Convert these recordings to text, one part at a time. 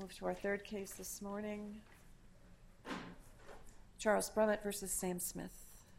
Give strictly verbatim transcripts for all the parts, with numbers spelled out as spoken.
Move to our third case this morning. Charles Brummett versus Sam Smith.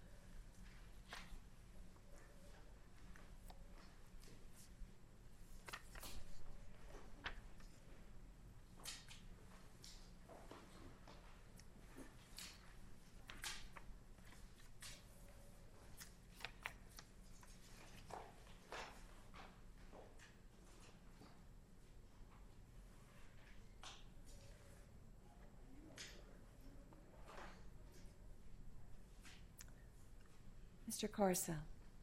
Mister Corso.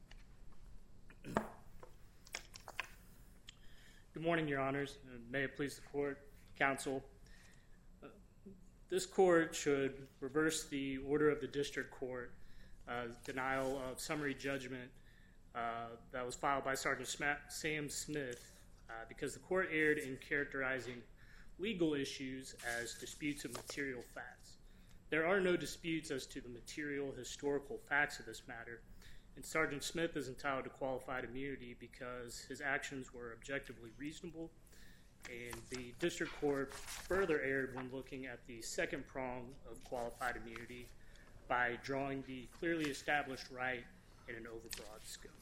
Good morning, Your Honors. May it please the Court, Counsel. Uh, this Court should reverse the order of the District Court uh, denial of summary judgment uh, that was filed by Sergeant Sma- Sam Smith uh, because the Court erred in characterizing legal issues as disputes of material facts. There are no disputes as to the material historical facts of this matter, and Sergeant Smith is entitled to qualified immunity because his actions were objectively reasonable, and the District Court further erred when looking at the second prong of qualified immunity by drawing the clearly established right in an overbroad scope.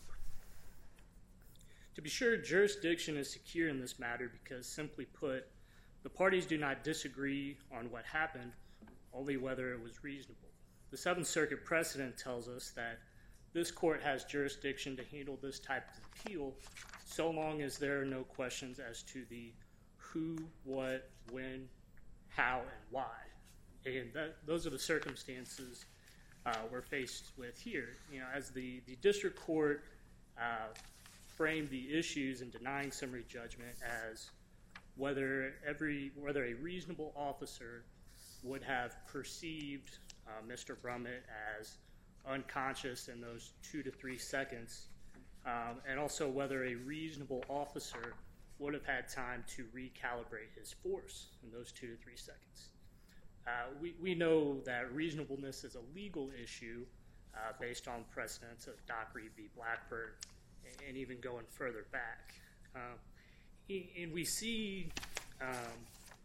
To be sure, jurisdiction is secure in this matter because, simply put, the parties do not disagree on what happened, only whether it was reasonable. The Seventh Circuit precedent tells us that this court has jurisdiction to handle this type of appeal so long as there are no questions as to the who, what, when, how, and why. And that, those are the circumstances uh, we're faced with here. You know, as the, the district court uh, framed the issues in denying summary judgment as whether every whether a reasonable officer would have perceived uh, Mister Brummett as unconscious in those two to three seconds, um, and also whether a reasonable officer would have had time to recalibrate his force in those two to three seconds. Uh, we, we know that reasonableness is a legal issue uh, based on precedents of Dockery v. Blackburn, and, and even going further back. Um, and we see um,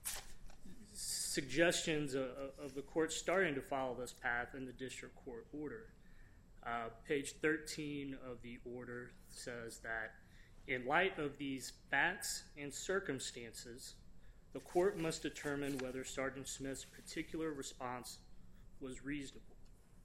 suggestions of, of the court starting to follow this path in the district court order. Uh, page thirteen of the order says that in light of these facts and circumstances, the court must determine whether Sergeant Smith's particular response was reasonable.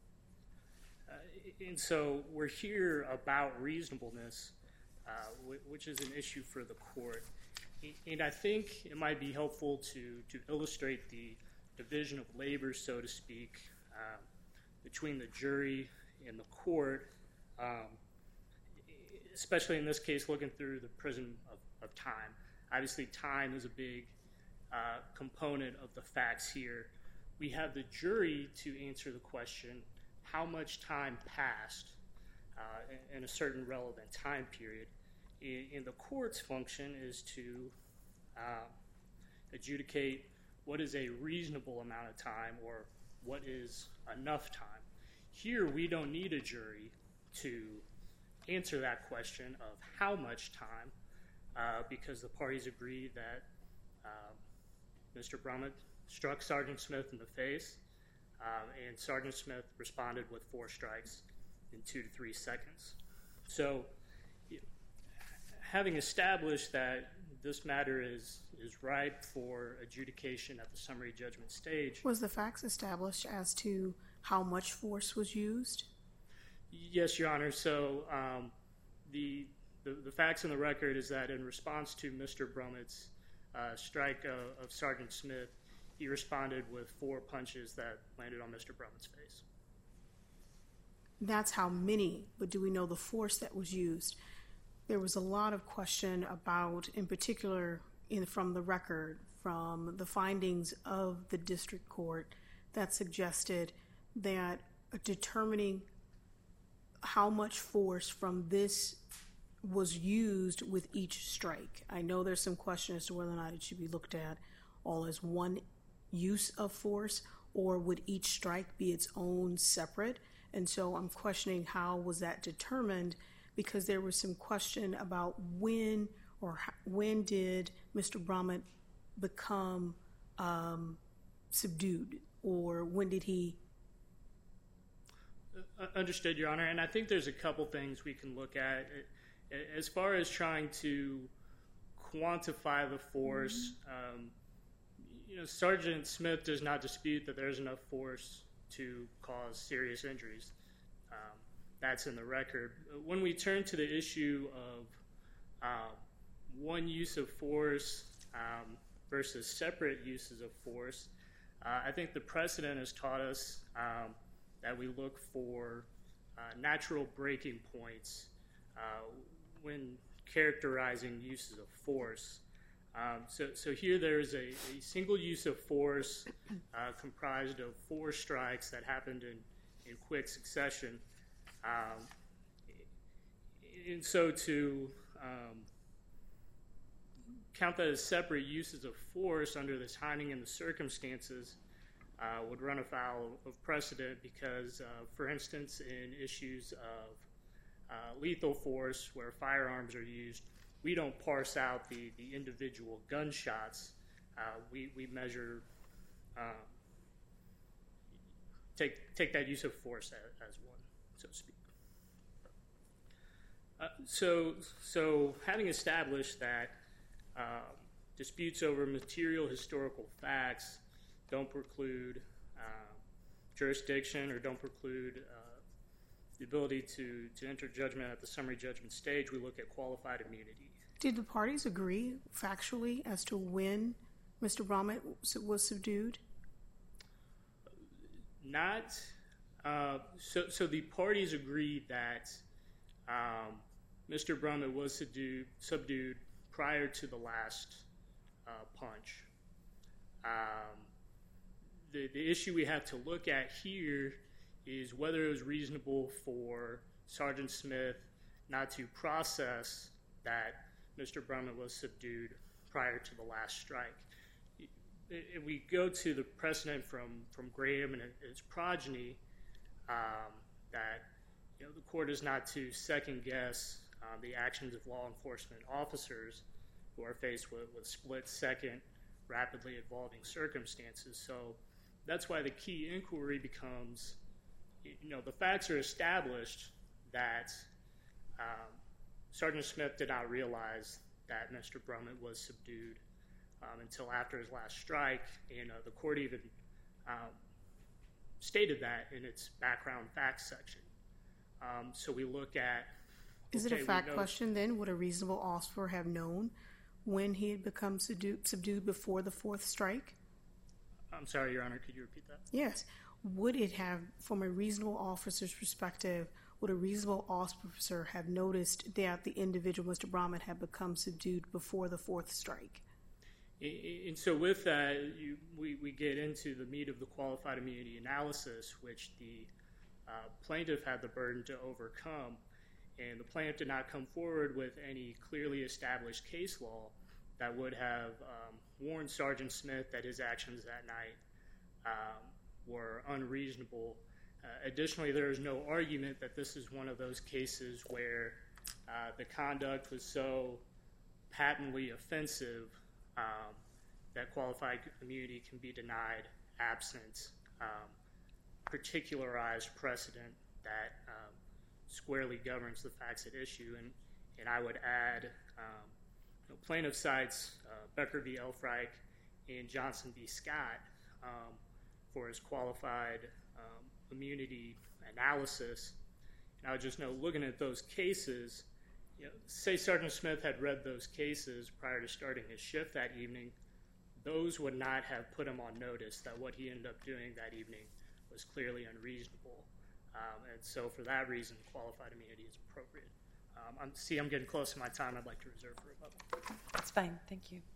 Uh, and so we're here about reasonableness, uh, which is an issue for the court. And I think it might be helpful to, to illustrate the division of labor, so to speak, um, between the jury and the court, um, especially in this case looking through the prism of, of time. Obviously, time is a big uh, component of the facts here. We have the jury to answer the question, how much time passed uh, in a certain relevant time period. And the court's function is to uh, adjudicate what is a reasonable amount of time or what is enough time. Here, we don't need a jury to answer that question of how much time uh, because the parties agree that uh, Mister Brummett struck Sergeant Smith in the face um, and Sergeant Smith responded with four strikes in two to three seconds. So, having established that this matter is, is ripe for adjudication at the summary judgment stage. Was the facts established as to how much force was used? Yes, Your Honor. So um, the, the the facts in the record is that in response to Mister Brummett's uh, strike of, of Sergeant Smith, he responded with four punches that landed on Mister Brummett's face. That's how many, but do we know the force that was used? There was a lot of question about, in particular, in, from the record, from the findings of the district court that suggested that determining how much force from this was used with each strike. I know there's some question as to whether or not it should be looked at all as one use of force, or would each strike be its own separate? And so I'm questioning how was that determined, because there was some question about when or how, when did Mister Brummett become um, subdued, or when did he? Uh, understood, Your Honor. And I think there's a couple things we can look at. As far as trying to quantify the force, um, you know, Sergeant Smith does not dispute that there's enough force to cause serious injuries. Um, that's in the record. When we turn to the issue of uh, one use of force um, versus separate uses of force, uh, I think the precedent has taught us um, that we look for uh, natural breaking points uh, when characterizing uses of force. Um, so, so here there is a, a single use of force uh, comprised of four strikes that happened in, in quick succession. Um, and so to um, count that as separate uses of force under the timing and the circumstances uh, would run afoul of precedent because, uh, for instance, in issues of uh, lethal force where firearms are used, we don't parse out the, the individual gunshots. Uh, we, we measure, um, take, take that use of force as, as one, so to speak. Uh, so, so having established that um, disputes over material historical facts don't preclude uh, jurisdiction or don't preclude uh, the ability to, to enter judgment at the summary judgment stage, we look at qualified immunity. Did the parties agree factually as to when Mister Bromett was subdued? Not. Uh, so, so the parties agreed that um, Mister Bromett was subdued, subdued prior to the last uh, punch. Um, the, the issue we have to look at here is whether it was reasonable for Sergeant Smith not to process that Mister Bromett was subdued prior to the last strike. If we go to the precedent from, from Graham and his progeny, um, that you know, the court is not to second-guess uh, the actions of law enforcement officers who are faced with, with split-second, rapidly evolving circumstances. So that's why the key inquiry becomes, you know, the facts are established that um, Sergeant Smith did not realize that Mister Bromett was subdued um, until after his last strike, and uh, the court even um, stated that in its background facts section. Um, so we look at... Is okay, it a fact know, question then? Would a reasonable officer have known when he had become subdued, subdued before the fourth strike? I'm sorry, Your Honor, could you repeat that? Yes. Would it have, from a reasonable officer's perspective, would a reasonable officer have noticed that the individual, Mister Bromett, had become subdued before the fourth strike? And so with that, you, we, we get into the meat of the qualified immunity analysis, which the uh, plaintiff had the burden to overcome. And the plaintiff did not come forward with any clearly established case law that would have um, warned Sergeant Smith that his actions that night um, were unreasonable. Uh, additionally, there is no argument that this is one of those cases where uh, the conduct was so patently offensive um, that qualified immunity can be denied absent um, particularized precedent that um, squarely governs the facts at issue. And, and I would add, um, you know, plaintiff cites uh, Becker v. Elfreich and Johnson v. Scott um, for his qualified um, immunity analysis. And I would just note, looking at those cases, you know, say Sergeant Smith had read those cases prior to starting his shift that evening, those would not have put him on notice that what he ended up doing that evening was clearly unreasonable. Um, and so for that reason, qualified immunity is appropriate. Um, I'm, see, I'm getting close to my time. I'd like to reserve for rebuttal. That's fine. Thank you.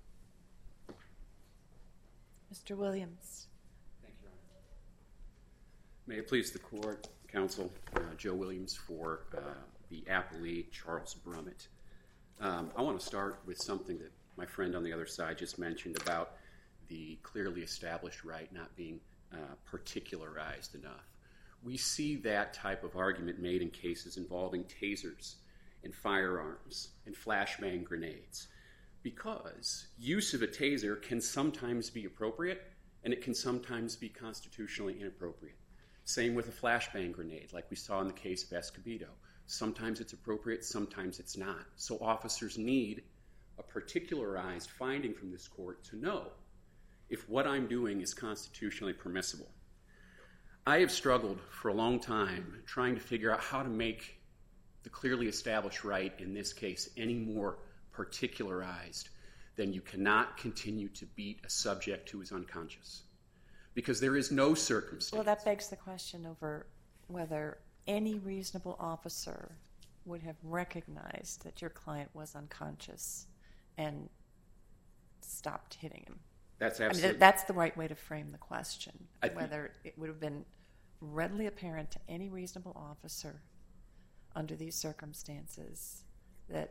Mister Williams. Thank you, Your Honor. May it please the court, counsel, uh, Joe Williams for uh, the appellee, Charles Bromett. Um, I want to start with something that my friend on the other side just mentioned about the clearly established right not being uh, particularized enough. We see that type of argument made in cases involving tasers and firearms and flashbang grenades because use of a taser can sometimes be appropriate and it can sometimes be constitutionally inappropriate. Same with a flashbang grenade, like we saw in the case of Escobedo. Sometimes it's appropriate, sometimes it's not. So officers need a particularized finding from this court to know if what I'm doing is constitutionally permissible. I have struggled for a long time trying to figure out how to make the clearly established right in this case any more particularized than you cannot continue to beat a subject who is unconscious. Because there is no circumstance. Well, that begs the question over whether any reasonable officer would have recognized that your client was unconscious and stopped hitting him. That's I absolutely. mean, that's the right way to frame the question, I think- whether it would have been readily apparent to any reasonable officer under these circumstances that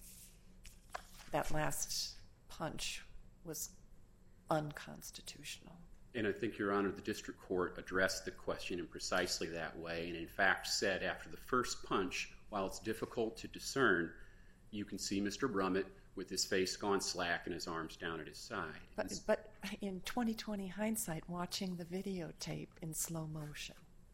that last punch was unconstitutional. And I think, Your Honor, the district court addressed the question in precisely that way and in fact said after the first punch, while it's difficult to discern, you can see Mister Brummett with his face gone slack and his arms down at his side. But, but in twenty twenty hindsight, watching the videotape in slow motion,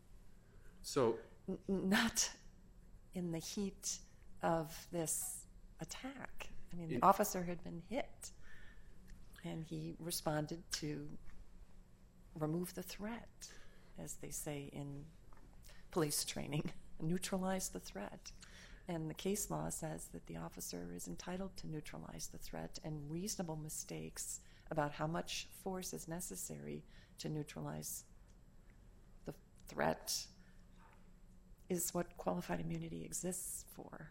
So, n- not in the heat of this attack. I mean, the It- officer had been hit, and he responded to remove the threat, as they say in police training, neutralize the threat. And the case law says that the officer is entitled to neutralize the threat, and reasonable mistakes about how much force is necessary to neutralize the threat is what qualified immunity exists for.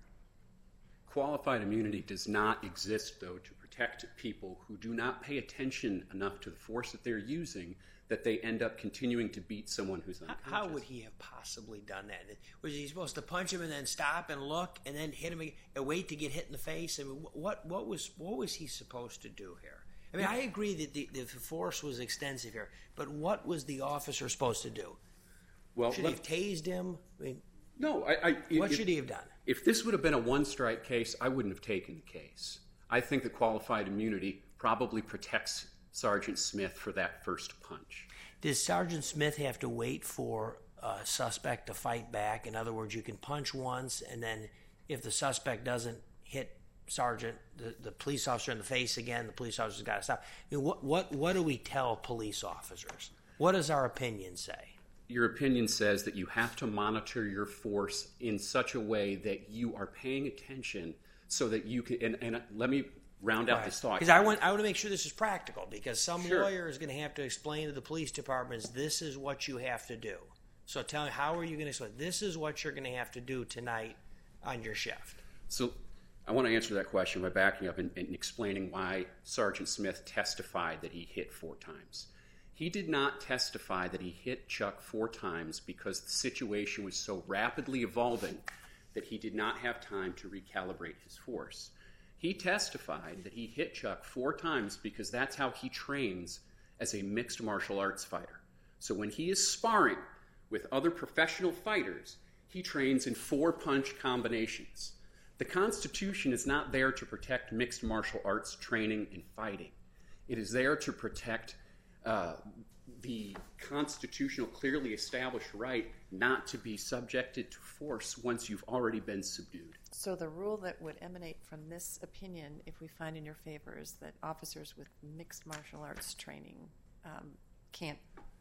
qualified immunity does not exist, though, to protect people who do not pay attention enough to the force that they're using that they end up continuing to beat someone who's How, unconscious. how would he have possibly done that? Was he supposed to punch him and then stop and look and then hit him again, and wait to get hit in the face? I mean, what what was what was he supposed to do here? I mean, I agree that the, the force was extensive here, but what was the officer supposed to do? Well, Should he let- have tased him? I mean, No, I. I what if, should he have done? If this would have been a one-strike case, I wouldn't have taken the case. I think that qualified immunity probably protects Sergeant Smith for that first punch. Does Sergeant Smith have to wait for a suspect to fight back? In other words, you can punch once, and then if the suspect doesn't hit Sergeant, the, the police officer in the face again, the police officer's got to stop. I mean, what, what, what do we tell police officers? What does our opinion say? Your opinion says that you have to monitor your force in such a way that you are paying attention so that you can, and, and let me round out this thought. Because I want, I want to make sure this is practical, because some Sure. lawyer is going to have to explain to the police departments, this is what you have to do. So tell me, how are you going to explain? This is what you're going to have to do tonight on your shift. So I want to answer that question by backing up and, and explaining why Sergeant Smith testified that he hit four times. He did not testify that he hit Chuck four times because the situation was so rapidly evolving that he did not have time to recalibrate his force. He testified that he hit Chuck four times because that's how he trains as a mixed martial arts fighter. So when he is sparring with other professional fighters, he trains in four-punch combinations. The Constitution is not there to protect mixed martial arts training and fighting. It is there to protect uh, the constitutional, clearly established right not to be subjected to force once you've already been subdued. So the rule that would emanate from this opinion, if we find in your favor, is that officers with mixed martial arts training um, can't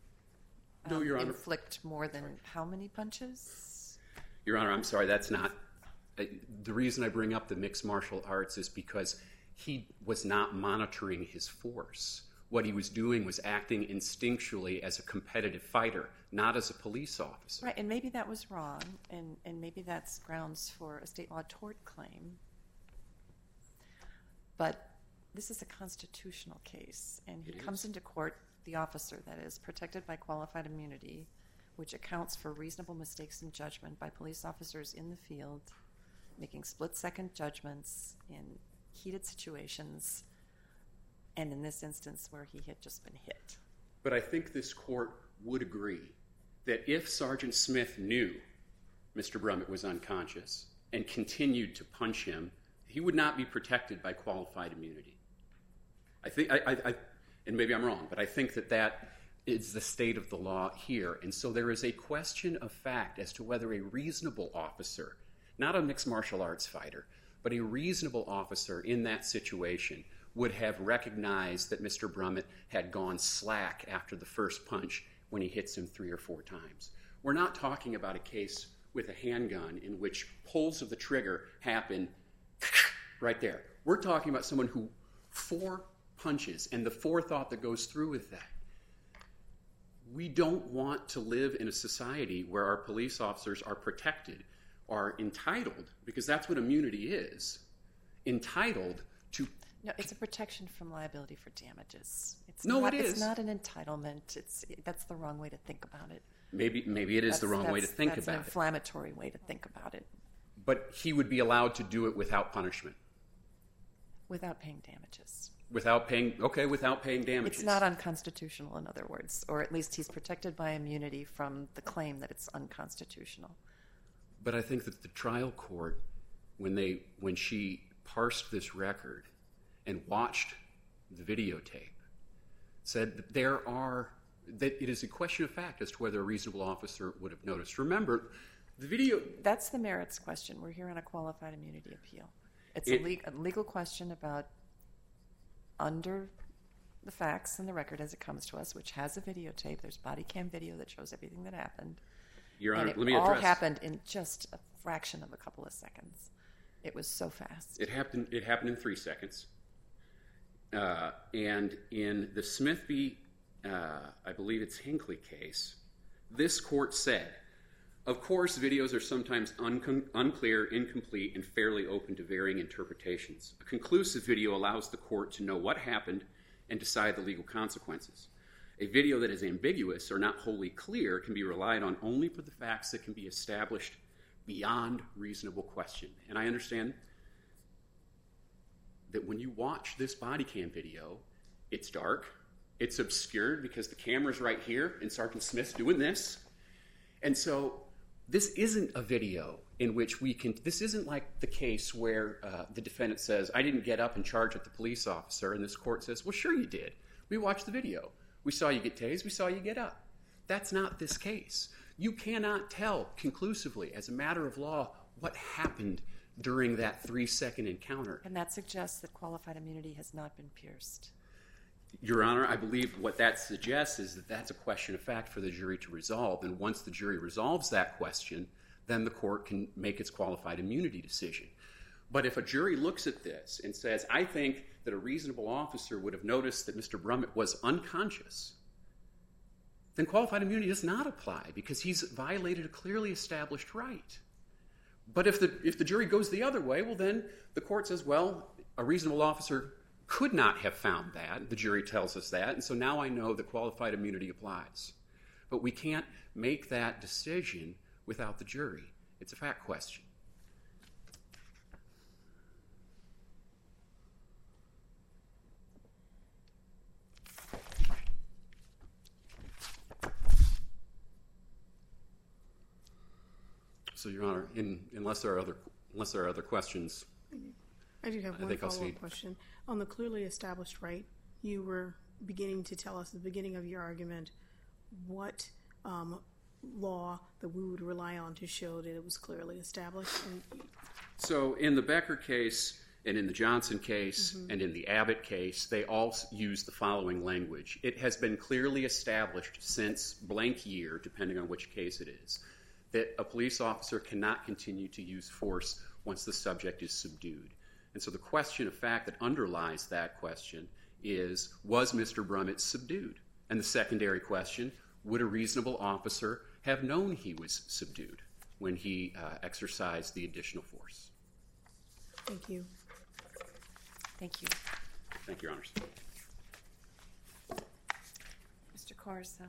um, No, Your Honor. inflict more than how many punches? Your Honor, I'm sorry, that's not... Uh, the reason I bring up the mixed martial arts is because he was not monitoring his force. What he was doing was acting instinctually as a competitive fighter, not as a police officer. Right, and maybe that was wrong, and, and maybe that's grounds for a state law tort claim. But this is a constitutional case, and he It comes is. into court, the officer, that is, protected by qualified immunity, which accounts for reasonable mistakes in judgment by police officers in the field, making split-second judgments in heated situations, and in this instance where he had just been hit. But I think this court would agree that if Sergeant Smith knew Mister Brummett was unconscious and continued to punch him, he would not be protected by qualified immunity. I think, I, I, I, and maybe I'm wrong, but I think that that is the state of the law here. And so there is a question of fact as to whether a reasonable officer, not a mixed martial arts fighter, but a reasonable officer in that situation would have recognized that Mister Brummett had gone slack after the first punch when he hits him three or four times. We're not talking about a case with a handgun in which pulls of the trigger happen right there. We're talking about someone who four punches and the forethought that goes through with that. We don't want to live in a society where our police officers are protected, are entitled, because that's what immunity is, entitled to... No, it's a protection from liability for damages. It's no, not, it is. It's not an entitlement. It's That's the wrong way to think about it. Maybe maybe it is that's, the wrong way to think that's about an it. inflammatory way to think about it. But he would be allowed to do it without punishment. Without paying damages. Without paying, okay, without paying damages. It's not unconstitutional, in other words, or at least he's protected by immunity from the claim that it's unconstitutional. But I think that the trial court, when they when she parsed this record and watched the videotape, said that there are that it is a question of fact as to whether a reasonable officer would have noticed. Remember, the video... That's the merits question. We're here on a qualified immunity appeal. It's It- a, le- a legal question about under the facts and the record as it comes to us, which has a videotape. There's body cam video that shows everything that happened. Your Honor, and it let me all address... happened in just a fraction of a couple of seconds. It was so fast. It happened, it happened in three seconds. Uh, and in the Smith v. Uh, I believe it's Hinckley case, this court said, of course, videos are sometimes uncon- unclear, incomplete, and fairly open to varying interpretations. A conclusive video allows the court to know what happened and decide the legal consequences. A video that is ambiguous or not wholly clear can be relied on only for the facts that can be established beyond reasonable question. And I understand that when you watch this body cam video, it's dark, it's obscured because the camera's right here and Sergeant Smith's doing this. And so this isn't a video in which we can, this isn't like the case where uh, the defendant says, I didn't get up and charge at the police officer, and this court says, well, sure you did. We watched the video. We saw you get tased. We saw you get up. That's not this case. You cannot tell conclusively, as a matter of law, what happened during that three-second encounter. And that suggests that qualified immunity has not been pierced. Your Honor, I believe what that suggests is that that's a question of fact for the jury to resolve. And once the jury resolves that question, then the court can make its qualified immunity decision. But if a jury looks at this and says, I think that a reasonable officer would have noticed that Mister Brummett was unconscious, then qualified immunity does not apply because he's violated a clearly established right. But if the if the jury goes the other way, well, then the court says, well, a reasonable officer could not have found that. The jury tells us that. And so now I know that qualified immunity applies. But we can't make that decision without the jury. It's a fact question. So, Your Honor, in, unless there are other unless there are other questions, I do have I one think I'll follow-up cede. question. On the clearly established right, you were beginning to tell us at the beginning of your argument what um, law that we would rely on to show that it was clearly established. And So in the Becker case and in the Johnson case mm-hmm. and in the Abbott case, they all use the following language. It has been clearly established since blank year, depending on which case it is, that a police officer cannot continue to use force once the subject is subdued. And so the question of fact that underlies that question is, was Mister Brummett subdued? And the secondary question, would a reasonable officer have known he was subdued when he uh, exercised the additional force? thank you. Thank you. Thank you, Your Honors. Mister Corso.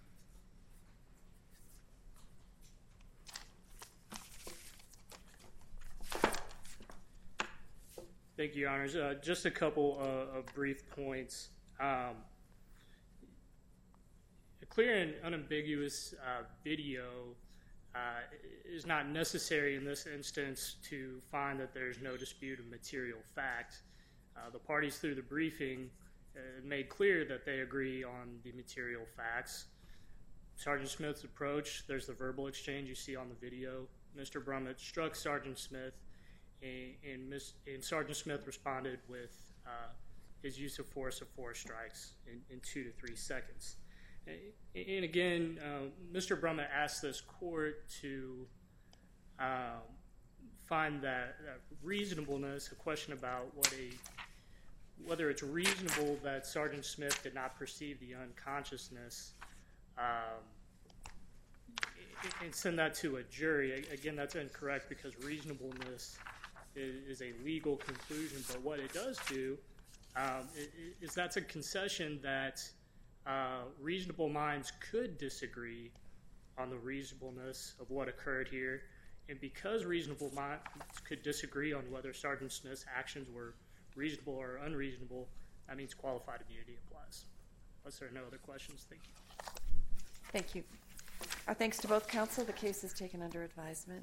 Thank you, Your Honors. Uh, just a couple uh, of brief points. Um, a clear and unambiguous uh, video uh, is not necessary in this instance to find that there's no dispute of material fact. Uh, the parties through the briefing uh, made clear that they agree on the material facts. Sergeant Smith's approach, there's the verbal exchange you see on the video. Mister Brummett struck Sergeant Smith, and, and, Miss, and Sergeant Smith responded with uh, his use of force of four strikes in, in two to three seconds. And, and again, uh, Mister Brummett asked this court to uh, find that, that reasonableness, a question about what a whether it's reasonable that Sergeant Smith did not perceive the unconsciousness, um, and send that to a jury. Again, that's incorrect because reasonableness is, is a legal conclusion, but what it does do um, is that's a concession that uh, reasonable minds could disagree on the reasonableness of what occurred here, and because reasonable minds could disagree on whether Sergeant Smith's actions were reasonable or unreasonable, that means qualified immunity applies. Unless there are no other questions, thank you. Thank you. Our thanks to both counsel. The case is taken under advisement.